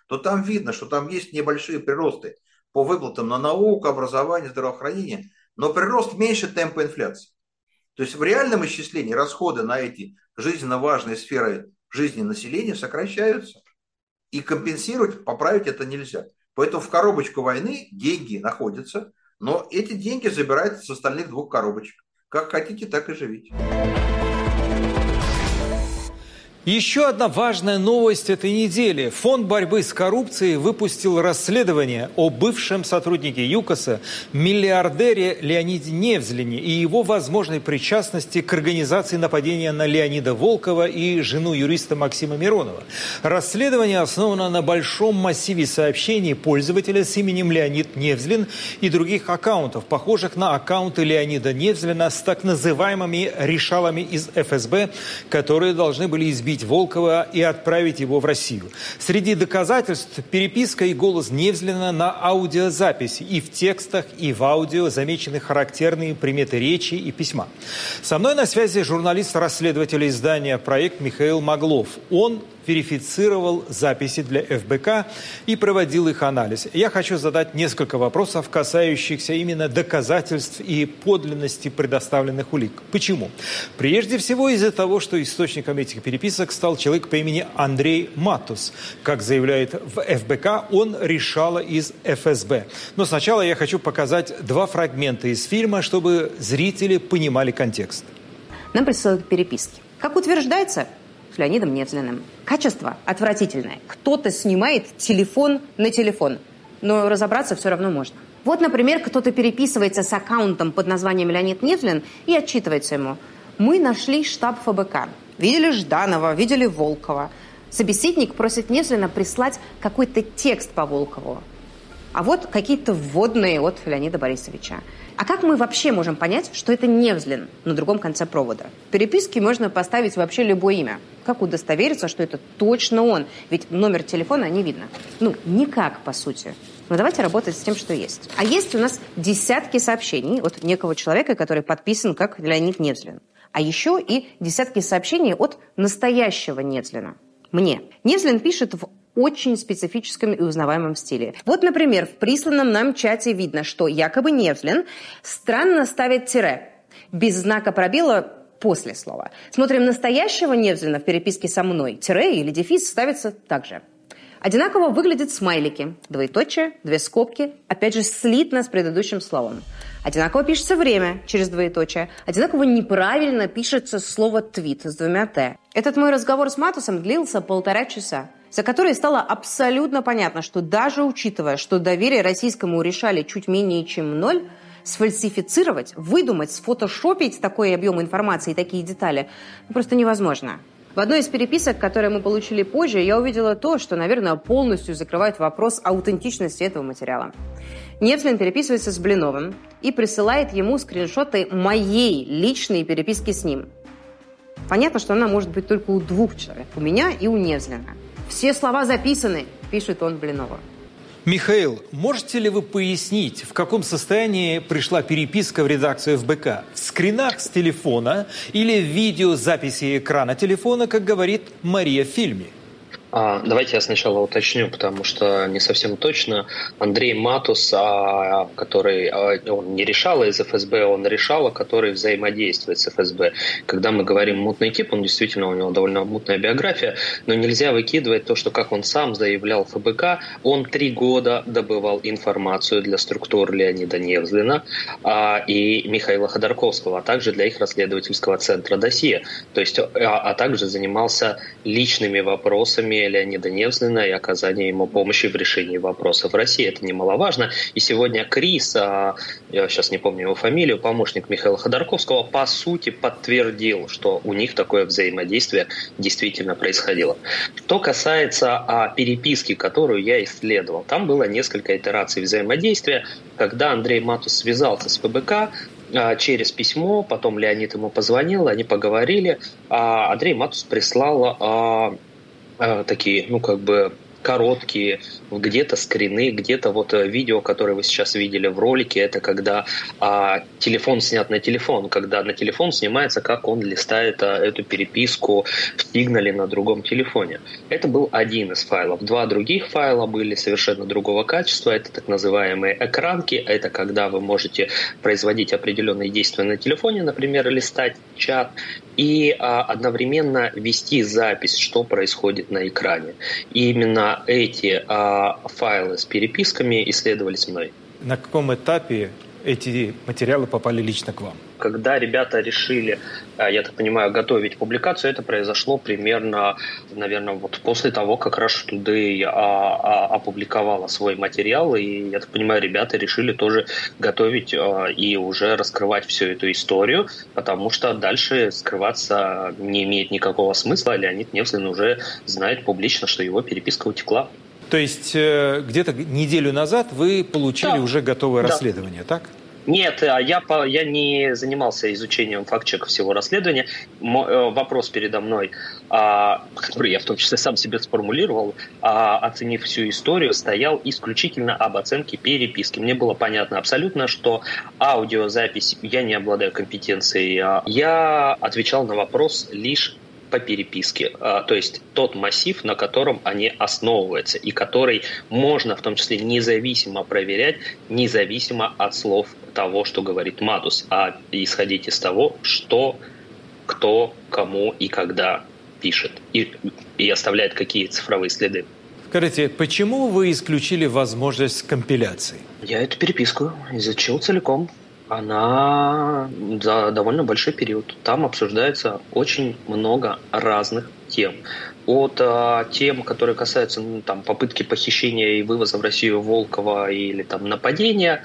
то там видно, что там есть небольшие приросты по выплатам на науку, образование, здравоохранение, но прирост меньше темпа инфляции. То есть в реальном исчислении расходы на эти жизненно важные сферы жизни населения сокращаются. И компенсировать, поправить это нельзя. Поэтому в коробочку войны деньги находятся, но эти деньги забираются с остальных двух коробочек. Как хотите, так и живите. Еще одна важная новость этой недели. Фонд борьбы с коррупцией выпустил расследование о бывшем сотруднике ЮКОСа, миллиардере Леониде Невзлине и его возможной причастности к организации нападения на Леонида Волкова и жену юриста Максима Миронова. Расследование основано на большом массиве сообщений пользователя с именем Леонид Невзлин и других аккаунтов, похожих на аккаунты Леонида Невзлина с так называемыми решалами из эф эс бэ, которые должны были избить Волкова и отправить его в Россию. Среди доказательств переписка и голос Невзлина на аудиозаписи. И в текстах, и в аудио замечены характерные приметы речи и письма. Со мной на связи журналист-расследователь издания «Проект» Михаил Маглов. Он верифицировал записи для эф бэ ка и проводил их анализ. Я хочу задать несколько вопросов, касающихся именно доказательств и подлинности предоставленных улик. Почему? Прежде всего из-за того, что источником этих переписок стал человек по имени Андрей Матус. Как заявляет в эф бэ ка, он решала из эф эс бэ. Но сначала я хочу показать два фрагмента из фильма, чтобы зрители понимали контекст. Нам присылают переписки. Как утверждается, с Леонидом Невзлиным. Качество отвратительное. Кто-то снимает телефон на телефон, но разобраться все равно можно. Вот, например, кто-то переписывается с аккаунтом под названием Леонид Невзлин и отчитывается ему. Мы нашли штаб эф бэ ка. Видели Жданова, видели Волкова. Собеседник просит Невзлина прислать какой-то текст по Волкову. А вот какие-то вводные от Леонида Борисовича. А как мы вообще можем понять, что это Невзлин на другом конце провода? В переписке можно поставить вообще любое имя. Как удостовериться, что это точно он? Ведь номер телефона не видно. Ну, никак, по сути. Но давайте работать с тем, что есть. А есть у нас десятки сообщений от некого человека, который подписан как Леонид Невзлин. А еще и десятки сообщений от настоящего Невзлина. Мне. Невзлин пишет в очень специфическом и узнаваемом стиле. Вот, например, в присланном нам чате видно, что якобы Невзлин странно ставит тире, без знака пробела после слова. Смотрим настоящего Невзлина в переписке со мной. Тире или дефис ставится также. Одинаково выглядят смайлики. Двоеточие, две скобки, опять же слитно с предыдущим словом. Одинаково пишется время через двоеточие. Одинаково неправильно пишется слово «твит» с двумя «т». Этот мой разговор с Матусом длился полтора часа, за которые стало абсолютно понятно, что даже учитывая, что доверие российскому решали чуть менее чем ноль, сфальсифицировать, выдумать, сфотошопить такой объем информации и такие детали просто невозможно. В одной из переписок, которые мы получили позже, я увидела то, что, наверное, полностью закрывает вопрос аутентичности этого материала. Невзлин переписывается с Блиновым и присылает ему скриншоты моей личной переписки с ним. Понятно, что она может быть только у двух человек, у меня и у Невзлина. Все слова записаны, пишет он Блинову. Михаил, можете ли вы пояснить, в каком состоянии пришла переписка в редакцию эф бэ ка? В скринах с телефона или в видеозаписи экрана телефона, как говорит Мария в фильме? А, давайте я сначала уточню, потому что не совсем точно. Андрей Матус, а, который а, он не решал из эф эс бэ, он решал, который взаимодействует с эф эс бэ. Когда мы говорим «мутный тип», он действительно, у него довольно мутная биография, но нельзя выкидывать то, что, как он сам заявлял в эф бэ ка, он три года добывал информацию для структур Леонида Невзлина а, и Михаила Ходорковского, а также для их расследовательского центра «Досье». То есть, а, а также занимался личными вопросами Леонида Невзлина и оказание ему помощи в решении вопросов в России. Это немаловажно. И сегодня Крис, а, я сейчас не помню его фамилию, помощник Михаила Ходорковского, по сути подтвердил, что у них такое взаимодействие действительно происходило. Что касается а, переписки, которую я исследовал, там было несколько итераций взаимодействия, когда Андрей Матус связался с эф бэ ка а, через письмо, потом Леонид ему позвонил, они поговорили, а Андрей Матус прислал а, такие, ну, как бы, короткие, где-то скрины, где-то вот видео, которое вы сейчас видели в ролике, это когда а, телефон снят на телефон, когда на телефон снимается, как он листает а, эту переписку в сигнале на другом телефоне. Это был один из файлов. Два других файла были совершенно другого качества. Это так называемые экранки. Это когда вы можете производить определенные действия на телефоне, например, листать чат, и а, одновременно вести запись, что происходит на экране. И именно эти а, файлы с переписками исследовались мной. На каком этапе эти материалы попали лично к вам? Когда ребята решили, я так понимаю, готовить публикацию, это произошло примерно, наверное, вот после того, как Russia Today опубликовала свой материал, и, я так понимаю, ребята решили тоже готовить и уже раскрывать всю эту историю, потому что дальше скрываться не имеет никакого смысла. Леонид Невзлин уже знает публично, что его переписка утекла. То есть где-то неделю назад вы получили да. уже готовое да. расследование, так? Нет, я, я не занимался изучением факт-чека всего расследования. Вопрос передо мной, который я в том числе сам себе сформулировал, оценив всю историю, стоял исключительно об оценке переписки. Мне было понятно абсолютно, что аудиозапись, я не обладаю компетенцией. Я отвечал на вопрос лишь по переписке, то есть тот массив, на котором они основываются и который можно в том числе независимо проверять, независимо от слов того, что говорит Матус, а исходить из того, что, кто, кому и когда пишет и, и оставляет какие цифровые следы. Скажите, почему вы исключили возможность компиляции? Я эту переписку изучил целиком. Она за довольно большой период. Там обсуждается очень много разных тем. От а, тем, которые касаются ну, там, попытки похищения и вывоза в Россию Волкова или там, нападения,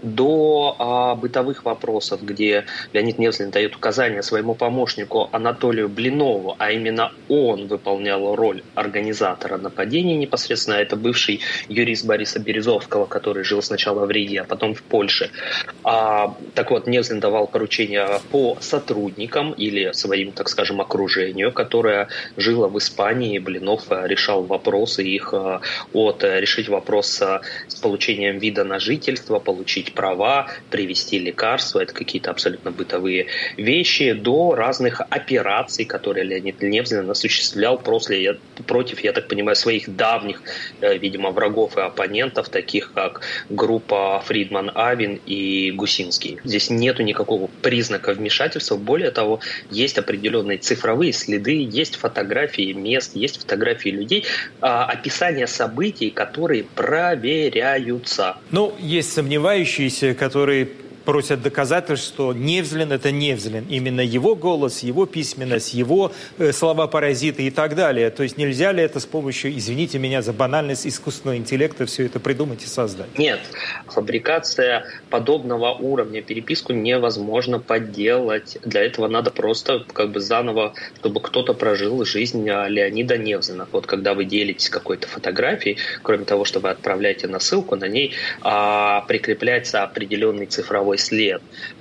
до а, бытовых вопросов, где Леонид Невзлин дает указания своему помощнику Анатолию Блинову, а именно он выполнял роль организатора нападения непосредственно. Это бывший юрист Бориса Березовского, который жил сначала в Риге, а потом в Польше. А, так вот, Невзлин давал поручения по сотрудникам или своим, так скажем, окружению, которое жило в Испании. Блинов решал вопросы их от решить вопрос с получением вида на жительство, получить права, привезти лекарства, это какие-то абсолютно бытовые вещи, до разных операций, которые Леонид Невзлин осуществлял после, против, я так понимаю, своих давних, видимо, врагов и оппонентов, таких как группа Фридман-Авин и Гусинский. Здесь нету никакого признака вмешательства, более того, есть определенные цифровые следы, есть фотографии мест, есть фотографии людей, а, описание событий, которые проверяются. Ну, есть сомневающиеся, которые просят доказательств, что Невзлин – это Невзлин. Именно его голос, его письменность, его э, слова-паразиты и так далее. То есть нельзя ли это с помощью, извините меня за банальность, искусственного интеллекта все это придумать и создать? Нет. Фабрикация подобного уровня переписку невозможно подделать. Для этого надо просто как бы заново, чтобы кто-то прожил жизнь Леонида Невзлина. Вот когда вы делитесь какой-то фотографией, кроме того, что вы отправляете на ссылку, на ней а, прикрепляется определенный цифровой след.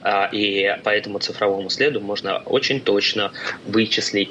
И по этому цифровому следу можно очень точно вычислить,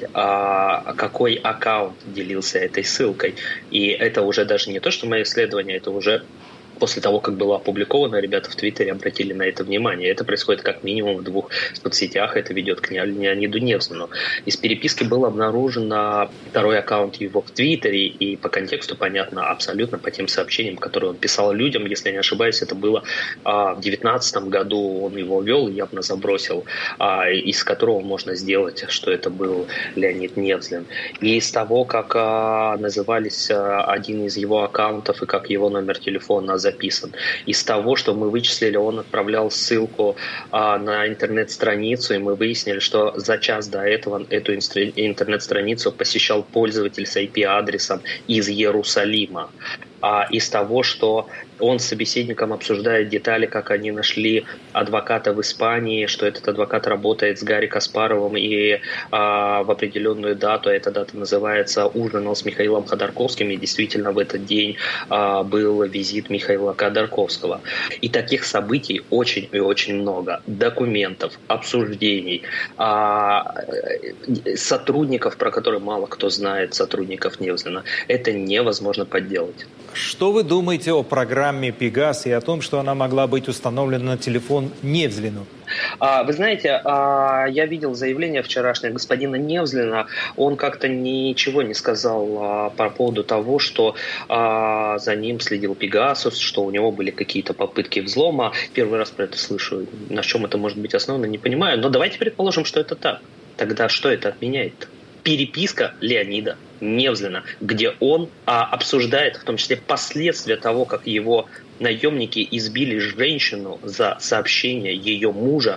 какой аккаунт делился этой ссылкой. И это уже даже не то, что мое исследование, это уже после того, как было опубликовано, ребята в Твиттере обратили на это внимание. Это происходит как минимум в двух соцсетях. Это ведет к Леониду Невзлину. Из переписки был обнаружен второй аккаунт его в Твиттере. И по контексту понятно абсолютно по тем сообщениям, которые он писал людям. Если я не ошибаюсь, это было а, в девятнадцатом году он его вел, явно забросил, а, из которого можно сделать, что это был Леонид Невзлин. И из того, как а, назывались а, один из его аккаунтов и как его номер телефона записан. Из того, что мы вычислили, он отправлял ссылку а, на интернет-страницу, и мы выяснили, что за час до этого эту интернет-страницу посещал пользователь с ай пи-адресом из Иерусалима. а, из того, что он с собеседником обсуждает детали, как они нашли адвоката в Испании, что этот адвокат работает с Гарри Каспаровым и а, в определенную дату, эта дата называется «Ужинал с Михаилом Ходорковским», и действительно в этот день а, был визит Михаила Ходорковского. И таких событий очень и очень много. Документов, обсуждений, а, сотрудников, про которые мало кто знает, сотрудников Невзлина. Это невозможно подделать. Что вы думаете о программе «Пегас» и о том, что она могла быть установлена на телефон Невзлину? А, вы знаете, а, я видел заявление вчерашнее господина Невзлина. Он как-то ничего не сказал а, по поводу того, что а, за ним следил Пегасус, что у него были какие-то попытки взлома. Первый раз про это слышу. На чем это может быть основано, не понимаю. Но давайте предположим, что это так. Тогда что это отменяет? Переписка Леонида Невзлина, где он а, обсуждает в том числе последствия того, как его наемники избили женщину за сообщение ее мужа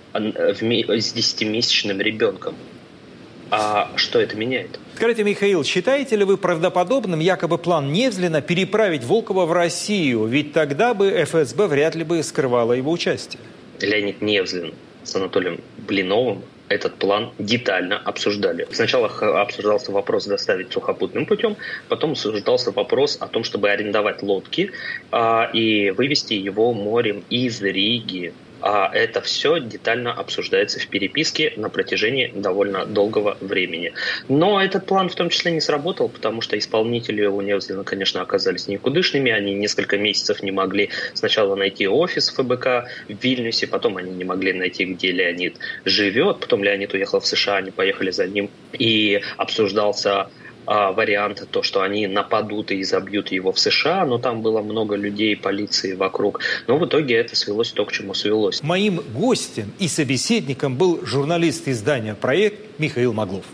с десятимесячным ребенком. А что это меняет? Скажите, Михаил, считаете ли вы правдоподобным якобы план Невзлина переправить Волкова в Россию? Ведь тогда бы эф эс бэ вряд ли бы скрывало его участие. Леонид Невзлин с Анатолием Блиновым этот план детально обсуждали. Сначала обсуждался вопрос доставить сухопутным путем, потом обсуждался вопрос о том, чтобы арендовать лодки а, и вывести его морем из Риги. А это все детально обсуждается в переписке на протяжении довольно долгого времени. Но этот план в том числе не сработал, потому что исполнители у Невзлина, конечно, оказались никудышными. Они несколько месяцев не могли сначала найти офис эф бэ ка в Вильнюсе, потом они не могли найти, где Леонид живет. Потом Леонид уехал в США, они поехали за ним, и обсуждался вариант, то, что они нападут и изобьют его в США, но там было много людей, полиции вокруг. Но в итоге это свелось то, к чему свелось. Моим гостем и собеседником был журналист издания «Проект» Михаил Маглов.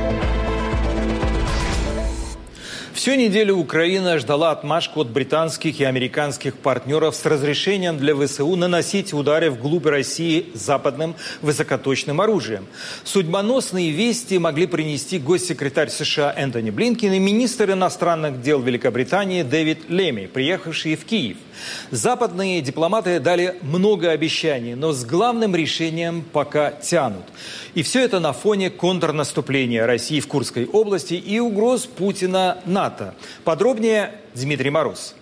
Всю неделю Украина ждала отмашку от британских и американских партнеров с разрешением для вэ эс у наносить удары вглубь России западным высокоточным оружием. Судьбоносные вести могли принести госсекретарь США Энтони Блинкен и министр иностранных дел Великобритании Дэвид Леми, приехавшие в Киев. Западные дипломаты дали много обещаний, но с главным решением пока тянут. И все это на фоне контрнаступления России в Курской области и угроз Путина НАТО. Подробнее Дмитрий Мороз.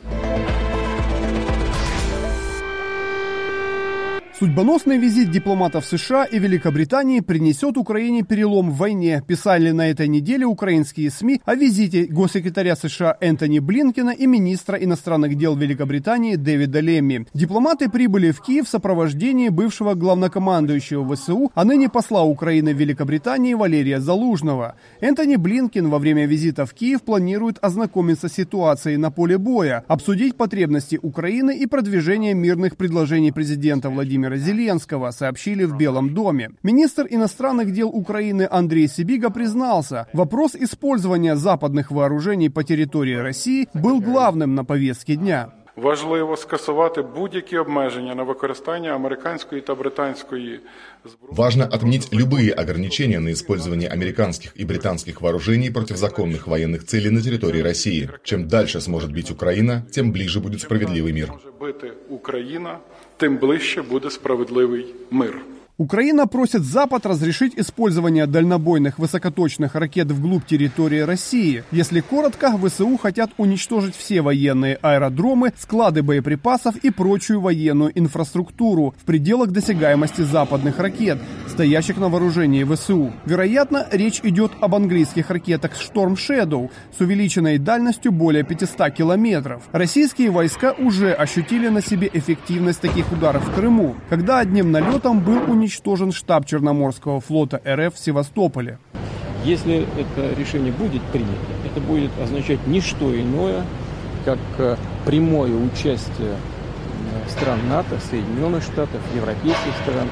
Судьбоносный визит дипломатов США и Великобритании принесет Украине перелом в войне. Писали на этой неделе украинские СМИ о визите госсекретаря США Энтони Блинкена и министра иностранных дел Великобритании Дэвида Лемми. Дипломаты прибыли в Киев в сопровождении бывшего главнокомандующего вэ эс у, а ныне посла Украины в Великобритании Валерия Залужного. Энтони Блинкен во время визита в Киев планирует ознакомиться с ситуацией на поле боя, обсудить потребности Украины и продвижение мирных предложений президента Владимира Зеленского, сообщили в Белом доме. Министр иностранных дел Украины Андрей Сибига признался, вопрос использования западных вооружений по территории России был главным на повестке дня. Важливо скасувати будь-які обмеження на використання американської та британської зброї. Важно отменить любые ограничения на использование американских и британских вооружений против законных военных целей на территории России. Чем дальше сможет бить Украина, тем ближе будет справедливый мир. Може бити Україна, тим ближче буде справедливий мир. Украина просит Запад разрешить использование дальнобойных высокоточных ракет вглубь территории России. Если коротко, вэ эс у хотят уничтожить все военные аэродромы, склады боеприпасов и прочую военную инфраструктуру в пределах досягаемости западных ракет, стоящих на вооружении вэ эс у. Вероятно, речь идет об английских ракетах Storm Shadow с увеличенной дальностью более пятисот километров. Российские войска уже ощутили на себе эффективность таких ударов в Крыму, когда одним налетом был уничтожен уничтожен штаб Черноморского флота эр эф в Севастополе. Если это решение будет принято, это будет означать не что иное, как прямое участие стран НАТО, Соединенных Штатов, европейских стран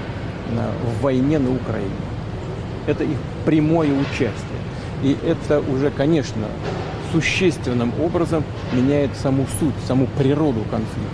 в войне на Украине. Это их прямое участие. И это уже, конечно, существенным образом меняет саму суть, саму природу конфликта.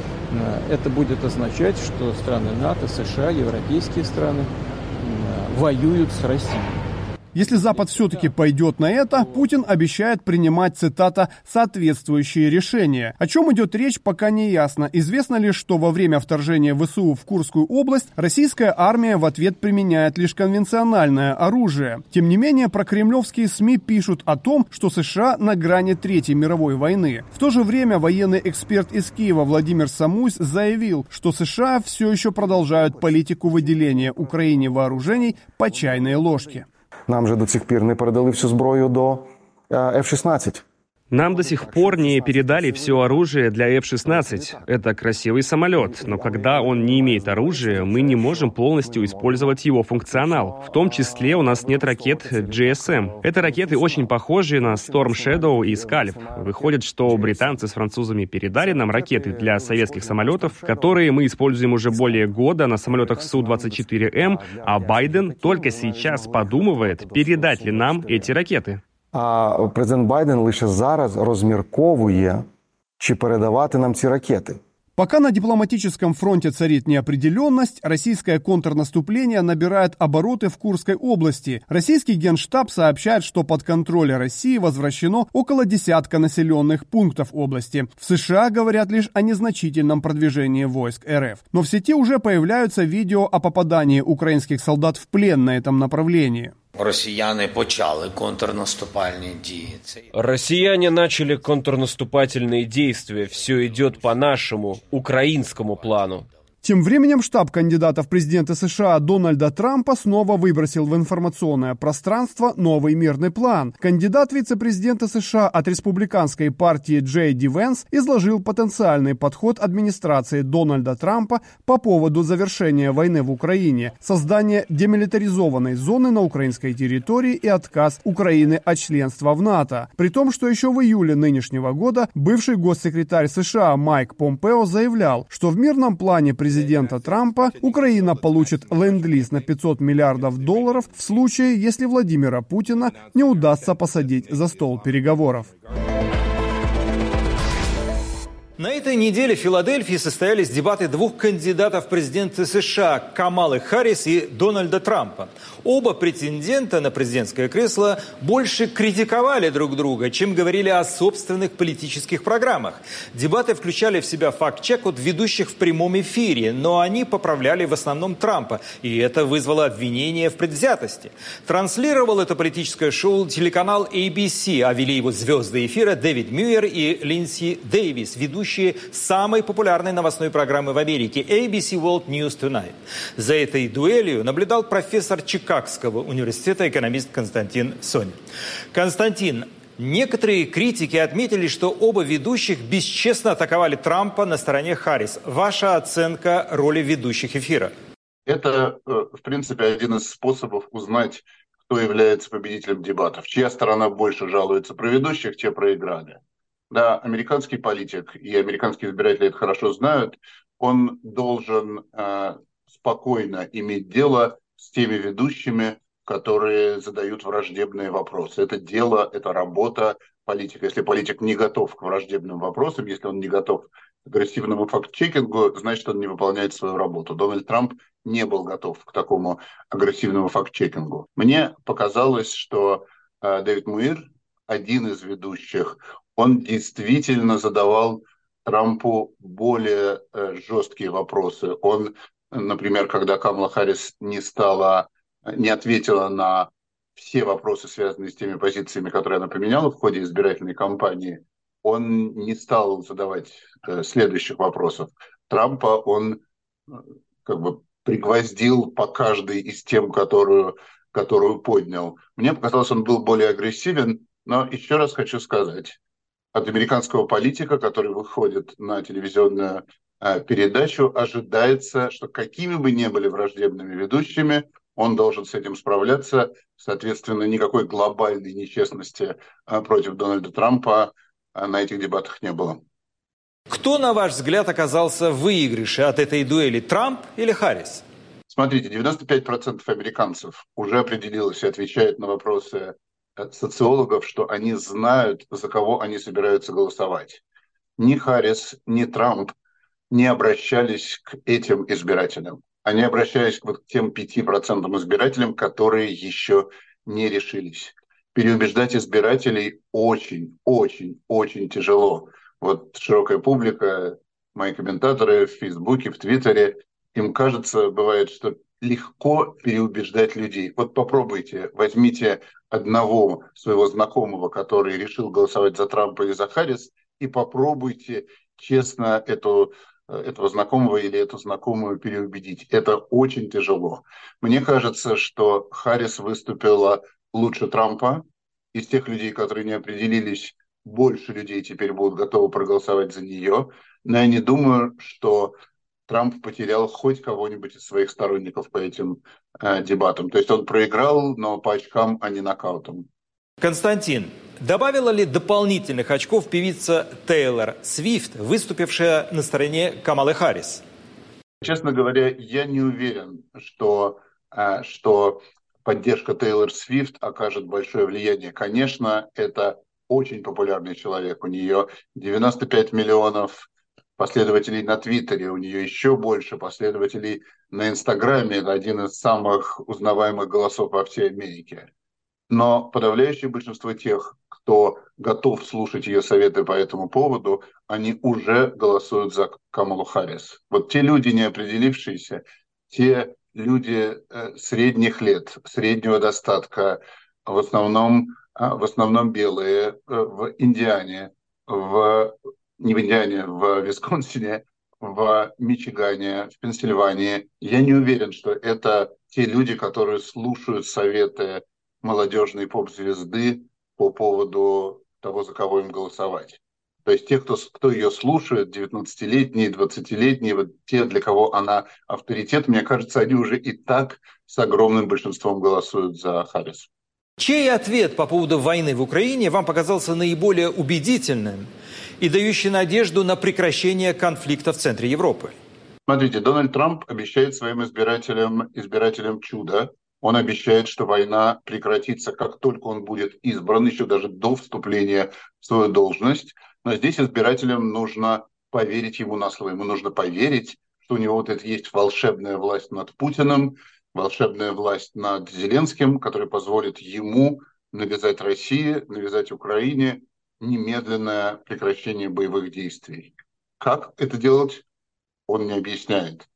Это будет означать, что страны НАТО, США, европейские страны воюют с Россией. Если Запад все-таки пойдет на это, Путин обещает принимать, цитата, «соответствующие решения». О чем идет речь, пока не ясно. Известно лишь, что во время вторжения ВСУ в Курскую область российская армия в ответ применяет лишь конвенциональное оружие. Тем не менее, прокремлевские СМИ пишут о том, что США на грани Третьей мировой войны. В то же время военный эксперт из Киева Владимир Самуйс заявил, что США все еще продолжают политику выделения Украине вооружений по чайной ложке. Нам же до сих пір не передали всю зброю до эф шестнадцать. Нам до сих пор не передали все оружие для эф шестнадцать. Это красивый самолет, но когда он не имеет оружия, мы не можем полностью использовать его функционал. В том числе у нас нет ракет джи эс эм. Это ракеты очень похожи на Storm Shadow и Scalp. Выходит, что британцы с французами передали нам ракеты для советских самолетов, которые мы используем уже более года на самолетах Су двадцать четыре эм, а Байден только сейчас подумывает, передать ли нам эти ракеты. А президент Байден лише зараз розмірковує, чи передавати нам ці ракети. Пока на дипломатическом фронте царит неопределенность, российское контрнаступление набирает обороты в Курской области. Российский генштаб сообщает, что под контроль России возвращено около десятка населенных пунктов области. В США говорят лишь о незначительном продвижении войск эр эф. Но в сети уже появляются видео о попадании украинских солдат в плен на этом направлении. Россияне почали контрнаступальные действия. Россияне начали контрнаступательные действия. Все идет по нашему, украинскому плану. Тем временем штаб кандидата в президенты США Дональда Трампа снова выбросил в информационное пространство новый мирный план. Кандидат вице-президента США от республиканской партии Джей Ди Венс изложил потенциальный подход администрации Дональда Трампа по поводу завершения войны в Украине, создания демилитаризованной зоны на украинской территории и отказ Украины от членства в НАТО. При том, что еще в июле нынешнего года бывший госсекретарь США Майк Помпео заявлял, что в мирном плане президента президента Трампа Украина получит ленд-лиз на пятьсот миллиардов долларов в случае, если Владимира Путина не удастся посадить за стол переговоров. На этой неделе в Филадельфии состоялись дебаты двух кандидатов в президенты США – Камалы Харрис и Дональда Трампа. Оба претендента на президентское кресло больше критиковали друг друга, чем говорили о собственных политических программах. Дебаты включали в себя факт-чек от ведущих в прямом эфире, но они поправляли в основном Трампа, и это вызвало обвинение в предвзятости. Транслировал это политическое шоу телеканал эй би си, а вели его звезды эфира Дэвид Мюир и Линдси Дэвис, ведущие самой популярной новостной программы в Америке эй би си World News Tonight. За этой дуэлью наблюдал профессор Чикагского университета, экономист Константин Сонин. Константин, некоторые критики отметили, что оба ведущих бесчестно атаковали Трампа на стороне Харрис. Ваша оценка роли ведущих эфира? Это, в принципе, один из способов узнать, кто является победителем дебатов. Чья сторона больше жалуется про ведущих, те проиграли. Да, американский политик и американские избиратели это хорошо знают, он должен э, спокойно иметь дело с теми ведущими, которые задают враждебные вопросы. Это дело, это работа политика. Если политик не готов к враждебным вопросам, если он не готов к агрессивному факт-чекингу, значит, он не выполняет свою работу. Дональд Трамп не был готов к такому агрессивному факт-чекингу. Мне показалось, что э, Дэвид Муир, один из ведущих, он действительно задавал Трампу более э, жесткие вопросы. Он, например, когда Камала Харрис не стала, не ответила на все вопросы, связанные с теми позициями, которые она поменяла в ходе избирательной кампании, он не стал задавать э, следующих вопросов. Трампа он э, как бы пригвоздил по каждой из тем, которую, которую поднял. Мне показалось, он был более агрессивен, но еще раз хочу сказать, от американского политика, который выходит на телевизионную э, передачу, ожидается, что какими бы ни были враждебными ведущими, он должен с этим справляться. Соответственно, никакой глобальной нечестности э, против Дональда Трампа э, на этих дебатах не было. Кто, на ваш взгляд, оказался в выигрыше от этой дуэли, Трамп или Харрис? Смотрите, девяносто пять процентов американцев уже определилось и отвечает на вопросы социологов, что они знают, за кого они собираются голосовать. Ни Харрис, ни Трамп не обращались к этим избирателям. Они обращались вот к тем пяти процентам избирателям, которые еще не решились. Переубеждать избирателей очень, очень, очень тяжело. Вот широкая публика, мои комментаторы в Фейсбуке, в Твиттере, им кажется, бывает, что легко переубеждать людей. Вот попробуйте, возьмите одного своего знакомого, который решил голосовать за Трампа или за Харрис, и попробуйте честно эту, этого знакомого или эту знакомую переубедить. Это очень тяжело. Мне кажется, что Харрис выступила лучше Трампа. Из тех людей, которые не определились, больше людей теперь будут готовы проголосовать за нее. Но я не думаю, что Трамп потерял хоть кого-нибудь из своих сторонников по этим э, дебатам. То есть он проиграл, но по очкам, а не нокаутом. Константин, добавила ли дополнительных очков певица Тейлор Свифт, выступившая на стороне Камалы Харрис? Честно говоря, я не уверен, что, э, что поддержка Тейлор Свифт окажет большое влияние. Конечно, это очень популярный человек. У нее девяносто пять миллионов последователей на Твиттере, у нее еще больше последователей на Инстаграме. Это один из самых узнаваемых голосов во всей Америке. Но подавляющее большинство тех, кто готов слушать ее советы по этому поводу, они уже голосуют за Камалу Харрис. Вот те люди, не определившиеся, те люди э, средних лет, среднего достатка, в основном, э, в основном белые, э, в Индиане, в не в Индиане, в Висконсине, в Мичигане, в Пенсильвании. Я не уверен, что это те люди, которые слушают советы молодежной поп-звезды по поводу того, за кого им голосовать. То есть те, кто, кто ее слушает, девятнадцатилетние, двадцатилетние, вот те, для кого она авторитет, мне кажется, они уже и так с огромным большинством голосуют за Харрис. Чей ответ по поводу войны в Украине вам показался наиболее убедительным и дающий надежду на прекращение конфликта в центре Европы? Смотрите, Дональд Трамп обещает своим избирателям, избирателям чудо. Он обещает, что война прекратится, как только он будет избран, еще даже до вступления в свою должность. Но здесь избирателям нужно поверить ему на слово. Ему нужно поверить, что у него вот это есть волшебная власть над Путиным, волшебная власть над Зеленским, которая позволит ему навязать России, навязать Украине немедленное прекращение боевых действий. Как это делать, он не объясняет.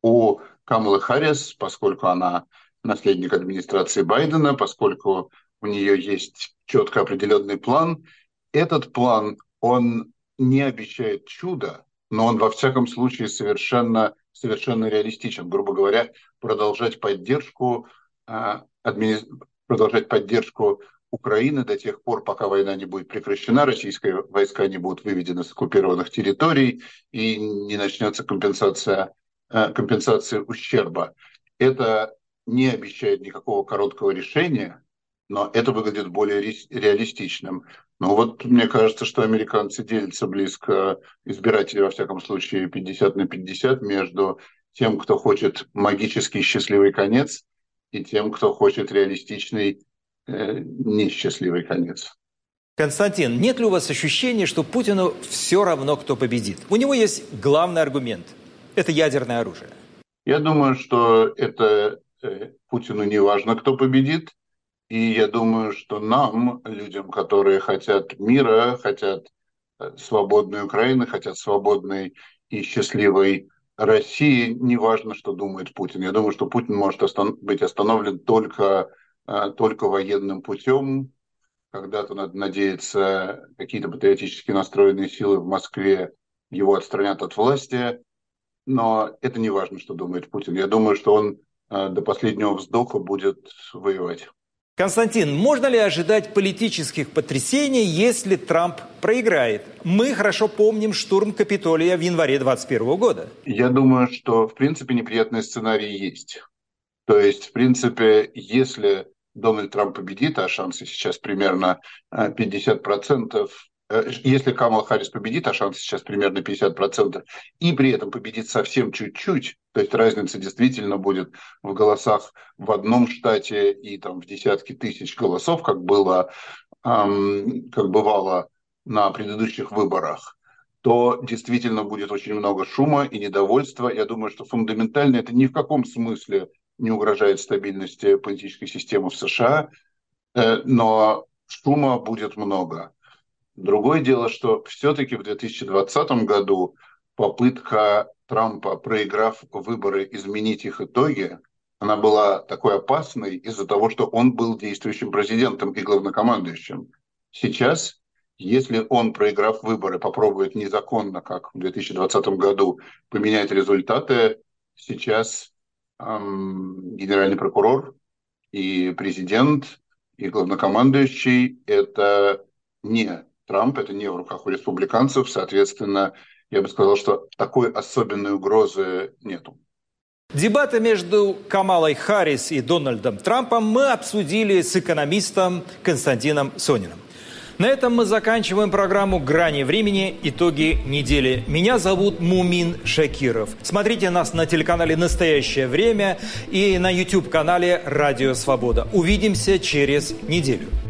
У Камалы Харрис, поскольку она наследник администрации Байдена, поскольку у нее есть четко определенный план, этот план, он не обещает чуда, но он во всяком случае совершенно, совершенно реалистичен. Грубо говоря, продолжать поддержку, э, админи... продолжать поддержку Украины до тех пор, пока война не будет прекращена, российские войска не будут выведены с оккупированных территорий и не начнется компенсация, э, компенсация ущерба. Это не обещает никакого короткого решения, но это выглядит более реалистичным. Но вот мне кажется, что американцы делятся близко, избиратели, во всяком случае, пятьдесят на пятьдесят между тем, кто хочет магический счастливый конец, и тем, кто хочет реалистичный э, несчастливый конец. Константин, нет ли у вас ощущения, что Путину все равно, кто победит? У него есть главный аргумент – это ядерное оружие. Я думаю, что это э, Путину не важно, кто победит. И я думаю, что нам, людям, которые хотят мира, хотят свободной Украины, хотят свободной и счастливой России, не важно, что думает Путин. Я думаю, что Путин может остан- быть остановлен только, только военным путем. Когда-то, надо надеяться, какие-то патриотически настроенные силы в Москве его отстранят от власти. Но это не важно, что думает Путин. Я думаю, что он до последнего вздоха будет воевать. Константин, можно ли ожидать политических потрясений, если Трамп проиграет? Мы хорошо помним штурм Капитолия в январе двадцать первого года. Я думаю, что, в принципе, неприятный сценарий есть. То есть, в принципе, если Дональд Трамп победит, а шансы сейчас примерно пятьдесят процентов, если Камала Харрис победит, а шансы сейчас примерно пятьдесят процентов, и при этом победит совсем чуть-чуть, то есть разница действительно будет в голосах в одном штате и там в десятки тысяч голосов, как было, эм, как бывало на предыдущих выборах, то действительно будет очень много шума и недовольства. Я думаю, что фундаментально это ни в каком смысле не угрожает стабильности политической системы в США. но шума будет много. Другое дело, что все-таки в две тысячи двадцатом году попытка Трампа, проиграв выборы, изменить их итоги, она была такой опасной из-за того, что он был действующим президентом и главнокомандующим. Сейчас, если он, проиграв выборы, попробует незаконно, как в две тысячи двадцатом году, поменять результаты, сейчас эм, генеральный прокурор и президент, и главнокомандующий – это не Трамп, это не в руках у республиканцев, соответственно, я бы сказал, что такой особенной угрозы нету. Дебаты между Камалой Харрис и Дональдом Трампом мы обсудили с экономистом Константином Сониным. На этом мы заканчиваем программу «Грани времени. Итоги недели». Меня зовут Мумин Шакиров. Смотрите нас на телеканале «Настоящее время» и на YouTube-канале «Радио Свобода». Увидимся через неделю.